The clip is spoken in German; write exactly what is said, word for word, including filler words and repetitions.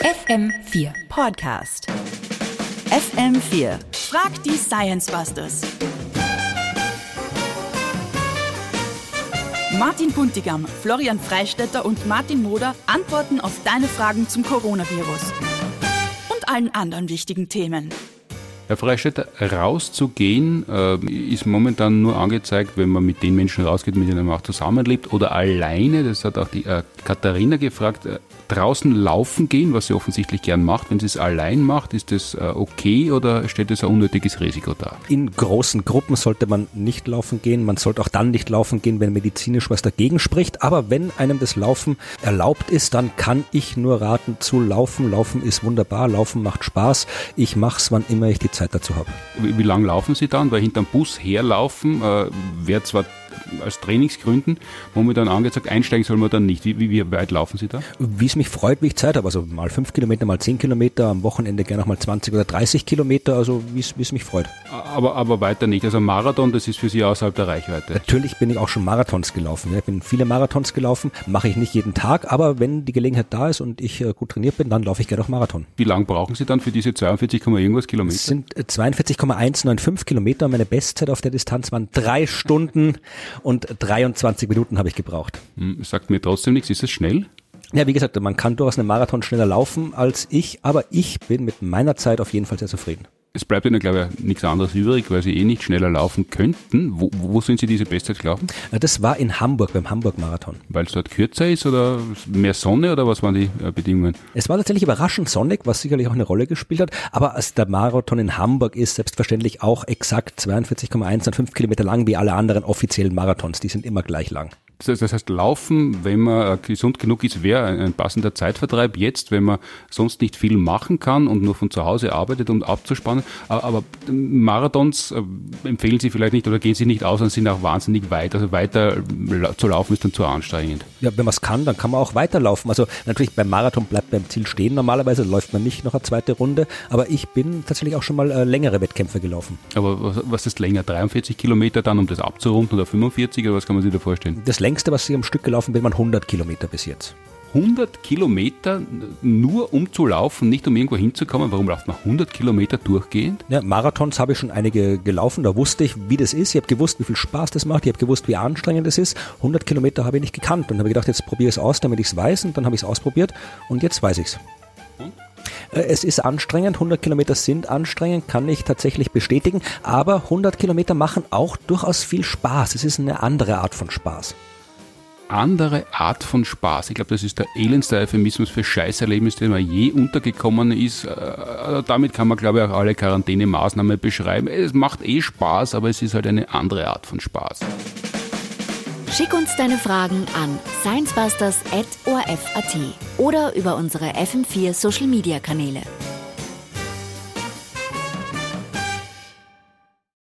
F M vier Podcast. F M vier. Frag die Science Busters. Martin Puntigam, Florian Freistetter und Martin Moder antworten auf deine Fragen zum Coronavirus und allen anderen wichtigen Themen. Herr Freistetter, rauszugehen äh, ist momentan nur angezeigt, wenn man mit den Menschen rausgeht, mit denen man auch zusammenlebt oder alleine. Das hat auch die äh, Katharina gefragt. Äh, draußen laufen gehen, was sie offensichtlich gern macht. Wenn sie es allein macht, ist das äh, okay oder stellt das ein unnötiges Risiko dar? In großen Gruppen sollte man nicht laufen gehen. Man sollte auch dann nicht laufen gehen, wenn medizinisch was dagegen spricht. Aber wenn einem das Laufen erlaubt ist, dann kann ich nur raten zu laufen. Laufen ist wunderbar. Laufen macht Spaß. Ich mache es, wann immer ich die Zeit dazu habe. Wie, wie lange laufen Sie dann? Weil hinterm Bus herlaufen äh, wäre zwar aus Trainingsgründen momentan angezeigt, einsteigen soll man dann nicht. Wie, wie, wie weit laufen Sie da? Wie es mich freut, wie ich Zeit habe. Also mal fünf Kilometer, mal zehn Kilometer, am Wochenende gerne auch mal zwanzig oder dreißig Kilometer. Also wie es mich freut. Aber, aber weiter nicht. Also Marathon, das ist für Sie außerhalb der Reichweite. Natürlich bin ich auch schon Marathons gelaufen. Ich bin viele Marathons gelaufen, mache ich nicht jeden Tag, aber wenn die Gelegenheit da ist und ich gut trainiert bin, dann laufe ich gerne auch Marathon. Wie lang brauchen Sie dann für diese zweiundvierzig, irgendwas Kilometer? Es sind zweiundvierzig Komma eins neun fünf Kilometer. Meine Bestzeit auf der Distanz waren drei Stunden und dreiundzwanzig Minuten habe ich gebraucht. Hm, sagt mir trotzdem nichts. Ist es schnell? Ja, wie gesagt, man kann durchaus einen Marathon schneller laufen als ich, aber ich bin mit meiner Zeit auf jeden Fall sehr zufrieden. Es bleibt Ihnen, glaube ich, nichts anderes übrig, weil Sie eh nicht schneller laufen könnten. Wo, wo sind Sie diese Bestzeit gelaufen? Das war in Hamburg, beim Hamburg-Marathon. Weil es dort kürzer ist oder mehr Sonne oder was waren die äh, Bedingungen? Es war tatsächlich überraschend sonnig, was sicherlich auch eine Rolle gespielt hat. Aber als der Marathon in Hamburg ist selbstverständlich auch exakt zweiundvierzig Komma eins fünf Kilometer lang wie alle anderen offiziellen Marathons. Die sind immer gleich lang. Das heißt, Laufen, wenn man gesund genug ist, wäre ein passender Zeitvertreib. Jetzt, wenn man sonst nicht viel machen kann und nur von zu Hause arbeitet, um abzuspannen. Aber Marathons empfehlen Sie vielleicht nicht oder gehen Sie nicht aus und sind auch wahnsinnig weit. Also weiter zu laufen ist dann zu anstrengend. Ja, wenn man es kann, dann kann man auch weiterlaufen. Also natürlich beim Marathon bleibt beim Ziel stehen. Normalerweise läuft man nicht noch eine zweite Runde. Aber ich bin tatsächlich auch schon mal äh, längere Wettkämpfe gelaufen. Aber was, was ist länger? dreiundvierzig Kilometer dann, um das abzurunden oder fünfundvierzig? Oder was kann man sich da vorstellen? Das längste, was ich am Stück gelaufen bin, waren hundert Kilometer bis jetzt. hundert Kilometer nur um zu laufen, nicht um irgendwo hinzukommen? Warum läuft man hundert Kilometer durchgehend? Ja, Marathons habe ich schon einige gelaufen, da wusste ich, wie das ist. Ich habe gewusst, wie viel Spaß das macht, ich habe gewusst, wie anstrengend das ist. hundert Kilometer habe ich nicht gekannt und habe gedacht, jetzt probiere ich es aus, damit ich es weiß, und dann habe ich es ausprobiert und jetzt weiß ich es. Es ist anstrengend, hundert Kilometer sind anstrengend, kann ich tatsächlich bestätigen, aber hundert Kilometer machen auch durchaus viel Spaß. Es ist eine andere Art von Spaß. Andere Art von Spaß. Ich glaube, das ist der elendste Euphemismus für Scheißerlebnis, den man je untergekommen ist. Äh, damit kann man, glaube ich, auch alle Quarantänemaßnahmen beschreiben. Es macht eh Spaß, aber es ist halt eine andere Art von Spaß. Schick uns deine Fragen an sciencebusters at o r f punkt a t oder über unsere F M vier Social Media Kanäle.